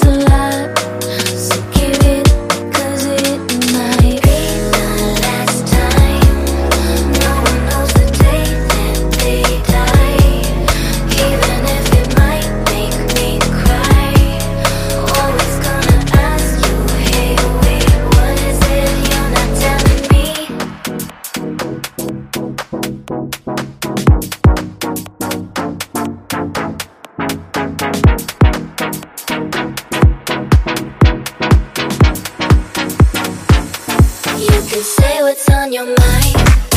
Say what's on your mind.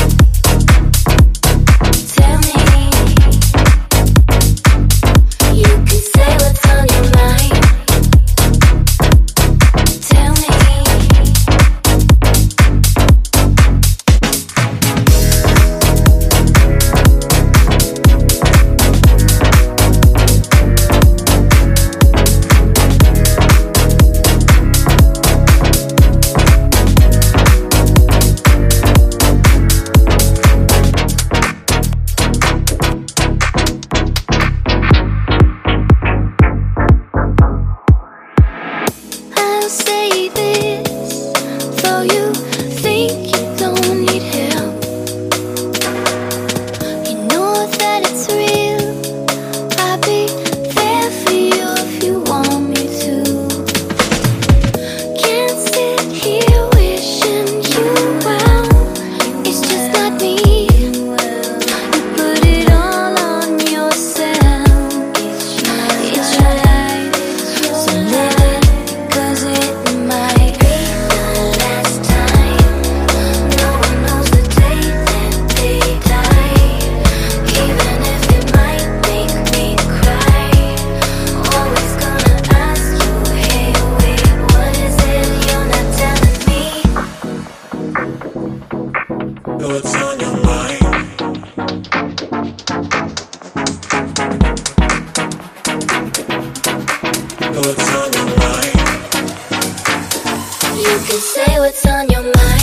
Tell me. You can say what's on your mind. Tell me. Say this, though you think you don't need help. You know that it's real. I'll be there for you if you want me to. Can't sit here wishing you well. It's just not me. You put it all on yourself. It's right, so let it. What's on your mind? What's on your mind? You can say what's on your mind.